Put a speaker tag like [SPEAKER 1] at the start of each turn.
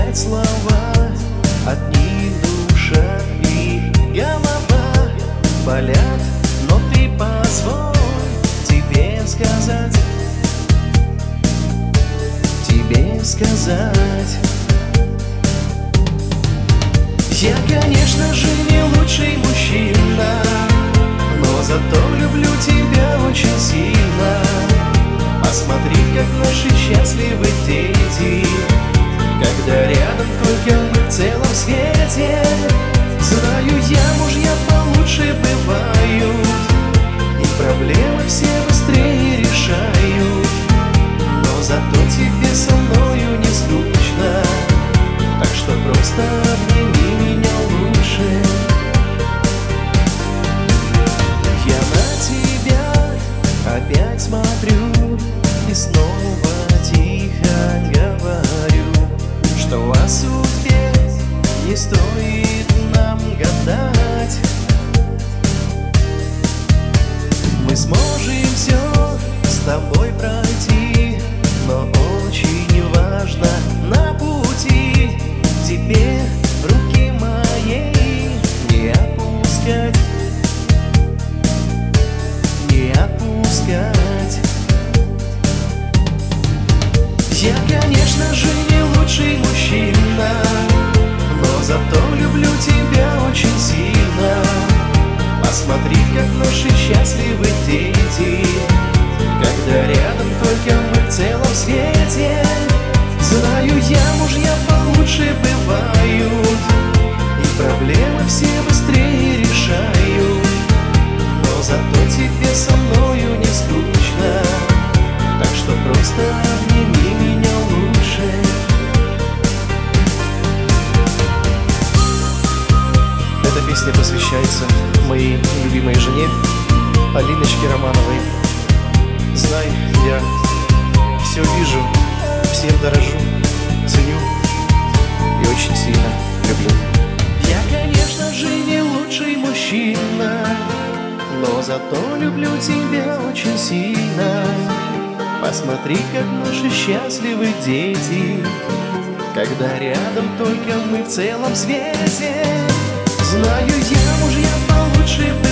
[SPEAKER 1] опять слова, от них душа и голова болят, но ты позволь тебе сказать, Я, конечно же, не лучший мужчина, но зато люблю тебя очень сильно. Посмотри, как наши счастливы дети, когда рядом только мы в целом свете. Знаю я, мужья получше бывают, и проблемы все быстрее решают, но зато тебе со мною не скучно, так что просто обними меня лучше. Я на тебя опять смотрю и снова тихо говорю, что о судьбе не стоит нам гадать. Мы сможем все с тобой пройти, но очень важно на пути тебе руки моей не опускать, не опускать. Я, конечно же, не лучший мужчина, но зато люблю тебя очень сильно. Посмотри, как наши счастливы дети, когда рядом только мы в целом свете. Знаю я, мужья получше бывают, и проблемы все быстрее решают, но зато тебе со мною не скучно, так что просто обними меня лучше. Эта песня посвящается моей любимой жене Алиночке Романовой. Знай, я все вижу, всем дорожу, ценю и очень сильно люблю. Я, конечно же, не лучший мужчина, но зато люблю тебя очень сильно. Посмотри, как наши счастливы дети, когда рядом только мы в целом свете. Знаю я, мужья получше